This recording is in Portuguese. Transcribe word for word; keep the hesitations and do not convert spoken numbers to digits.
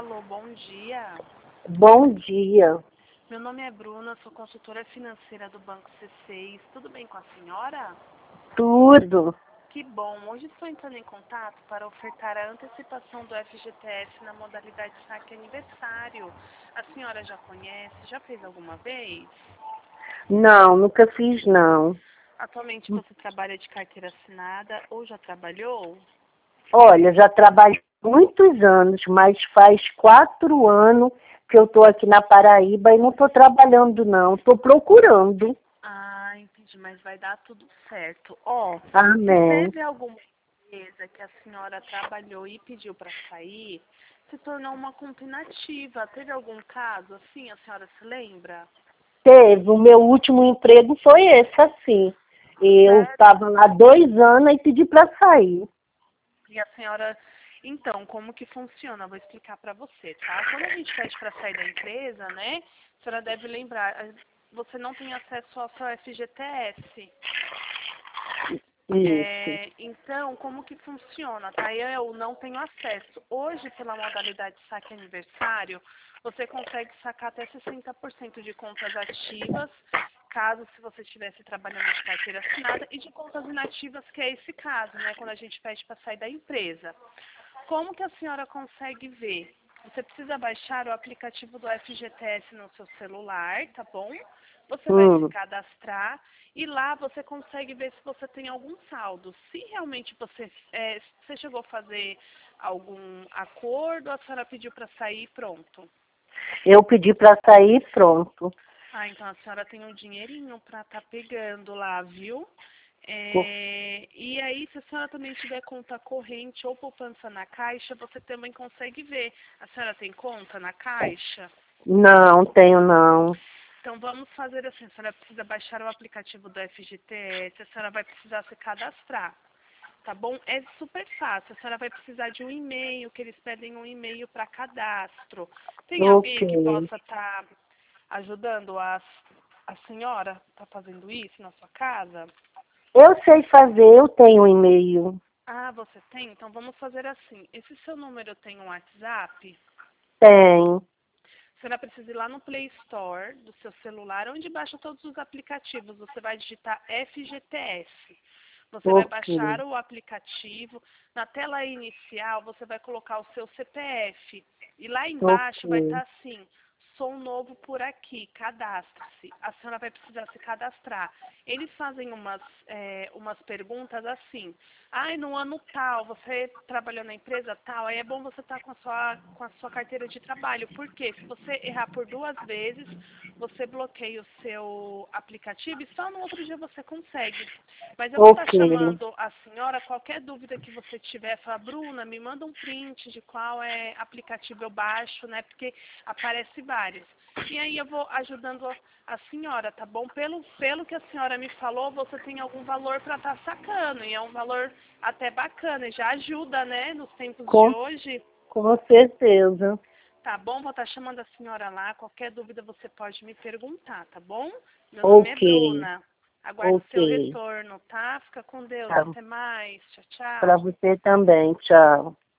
Alô, bom dia. Bom dia. Meu nome é Bruna, sou consultora financeira do Banco C seis. Tudo bem com a senhora? Tudo. Que bom. Hoje estou entrando em contato para ofertar a antecipação do F G T S na modalidade saque aniversário. A senhora já conhece? Já fez alguma vez? Não, nunca fiz não. Atualmente você trabalha de carteira assinada ou já trabalhou? Olha, já trabalho muitos anos, mas faz quatro anos que eu estou aqui na Paraíba e não estou trabalhando não, estou procurando. Ah, entendi, mas vai dar tudo certo. Ó, se Amém. teve alguma empresa que a senhora trabalhou e pediu para sair, se tornou uma compinativa. Teve algum caso assim, a senhora se lembra? Teve, o meu último emprego foi esse, assim. Eu Certo? estava lá dois anos e pedi para sair. E a senhora, então, como que funciona? Eu vou explicar para você, tá? Quando a gente pede para sair da empresa, né, a senhora deve lembrar, eh, você não tem acesso ao seu F G T S. Isso. É, então, como que funciona, tá? Eu não tenho acesso. Hoje, pela modalidade saque aniversário, você consegue sacar até sessenta por cento de contas ativas, caso se você estivesse trabalhando de carteira assinada, e de contas inativas, que é esse caso, né? Quando a gente pede para sair da empresa. Como que a senhora consegue ver? Você precisa baixar o aplicativo do F G T S no seu celular, tá bom? Você vai se Hum. cadastrar e lá você consegue ver se você tem algum saldo. Se realmente você, é, você chegou a fazer algum acordo, a senhora pediu para sair e pronto. Eu pedi para sair e pronto. Ah, então a senhora tem um dinheirinho para estar pegando lá, viu? É, e aí, se a senhora também tiver conta corrente ou poupança na Caixa, você também consegue ver. A senhora tem conta na Caixa? Não, tenho não. Então, vamos fazer assim. A senhora precisa baixar o aplicativo do F G T S, a senhora vai precisar se cadastrar, tá bom? É super fácil. A senhora vai precisar de um e-mail, que eles pedem um e-mail para cadastro. Tem alguém que Ok. possa estar ajudando a, a senhora? Está fazendo isso na sua casa? Eu sei fazer, eu tenho um e-mail. Ah, você tem? Então vamos fazer assim. Esse seu número tem um WhatsApp? Tem. Você vai precisar ir lá no Play Store do seu celular, onde baixa todos os aplicativos. Você vai digitar F G T S. Você vai Ok. baixar o aplicativo. Na tela inicial, você vai colocar o seu C P F. E lá embaixo vai Ok. estar assim, sou novo por aqui, cadastre-se. A senhora vai precisar se cadastrar. Eles fazem umas, é, umas perguntas assim. Ai, no ano tal, você trabalhou na empresa tal, aí é bom você estar com, a sua, com a sua carteira de trabalho. Por quê? Se você errar por duas vezes, você bloqueia o seu aplicativo e só no outro dia você consegue. Mas eu vou estar Ok. chamando a senhora, qualquer dúvida que você tiver, fala, Bruna, me manda um print de qual é aplicativo eu baixo, né? Porque aparece vários. E aí eu vou ajudando a senhora, tá bom? Pelo, pelo que a senhora me falou, você tem algum valor para estar sacando. E é um valor até bacana, e já ajuda, né? Nos tempos de Com, hoje. com certeza. Tá bom? Vou estar chamando a senhora lá. Qualquer dúvida você pode me perguntar, tá bom? Meu nome é Ok. Bruna. Aguardo o Ok. seu retorno, tá? Fica com Deus. Tá. Até mais. Tchau, Para tchau. você também. Tchau.